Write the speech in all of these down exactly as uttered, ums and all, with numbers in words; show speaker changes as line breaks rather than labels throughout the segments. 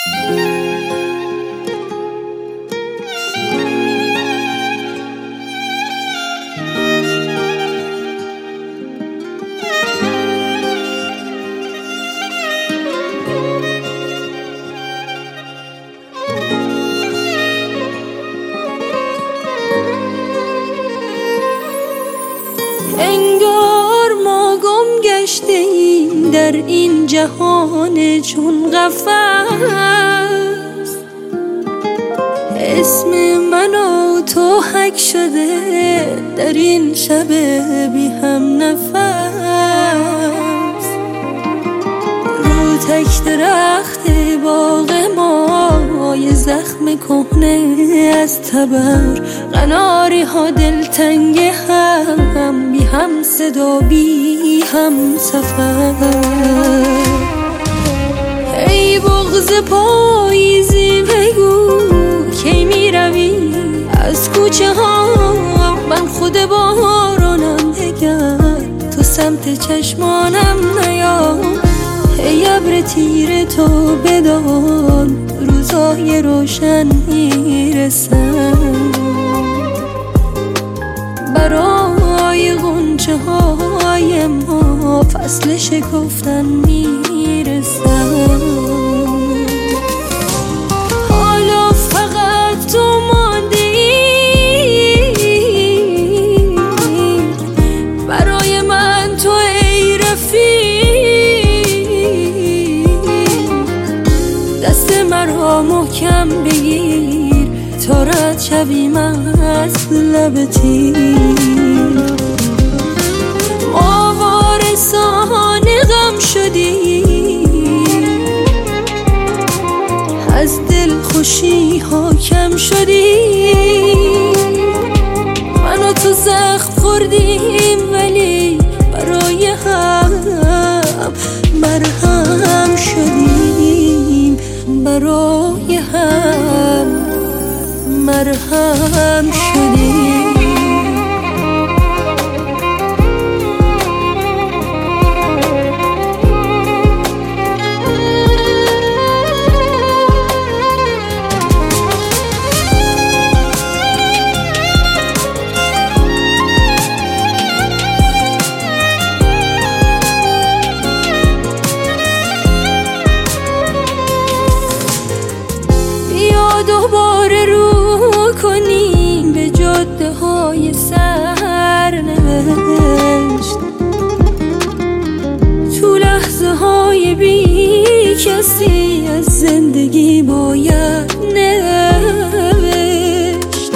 انگار ما گم گشته ایم در این جهان چون قفس. اسم من و تو حک شده در این شب بی هم نفس. رو تک درخت باغ ما یه زخم کهنه از تبر، قناری ها دلتنگ هم، بی هم صدا بی هم سفر. ای بغض پاییزی بگو کی می روی از کوچه ها، من خود بارانم دگر تو سمت چشمانم نیا. ای ابر تیره تو بدان روزای روشن میرسن، برای غنچه های ما فصل شکفتن میرسن. حالا فقط تو ماندی برای من، تو ای رفیق دست مرا محکم بگیر تا رد شویم از لب تیر. ما وارثان غم شدیم، از دل خوشی حاکم شدیم. من و تو زخم خوردیم ولی برای هم مرهم شدیم، برای هم مرهم شدیم. دوباره رو کنیم به جاده های سرنوشت، تو لحظه های بی کسی از زندگی باید نوشت.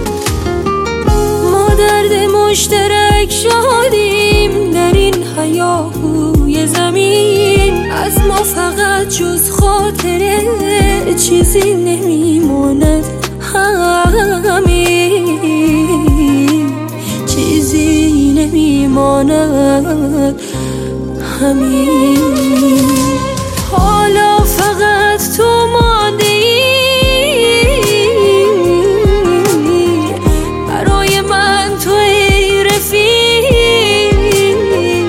ما درد مشترک شدیم در این هیاهوی زمین، از ما فقط جز خاطره چیزی نمیماند، همین چیزی نمیماند، همین. حالا فقط تو ماندی برای من، تو ای رفیق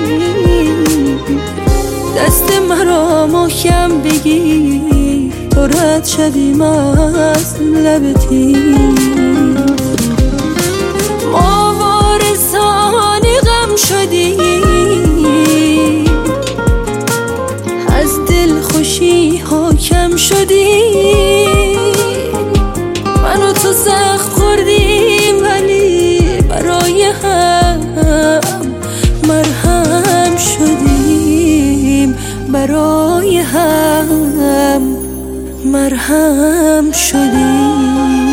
دست مرا محکم بگیر تا رد شویم از لب تیر. ما وارثان غم شدیم، از دل خوشی حاکم شدیم. من و تو زخم خوردیم ولی برای هم مرهم شدیم، برای هم مرهم شدیم.